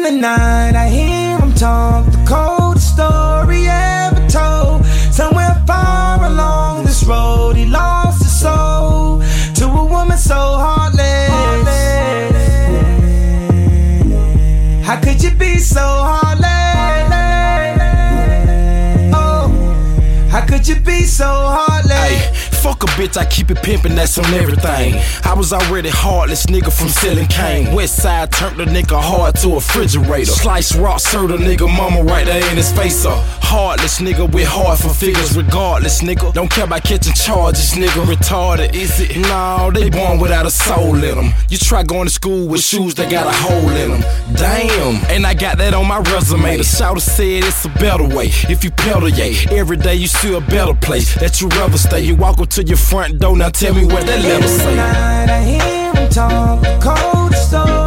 the night I hear him talk, the coldest story ever told. Somewhere far along this road, he lost his soul to a woman so heartless. How could you be so heartless? Oh, how could you be so heartless? Ay, fuck a bitch, I keep it pimpin', that's on everything. I was already heartless, nigga, from selling cane. West side turned the nigga hard to a refrigerator. Slice rock, serve the nigga mama right there in his face up. Heartless nigga with heart for figures regardless, nigga. Don't care about catching charges, nigga. Retarded, is it? No, they born without a soul in them. You try going to school with shoes that got a hole in them. Damn, and I got that on my resume. The shouter said it's a better way. If you pedal, yeah, every day you see a better place that you rather stay. You walk up to your front door, now tell me what that letter say. Night I hear him talk, the cold story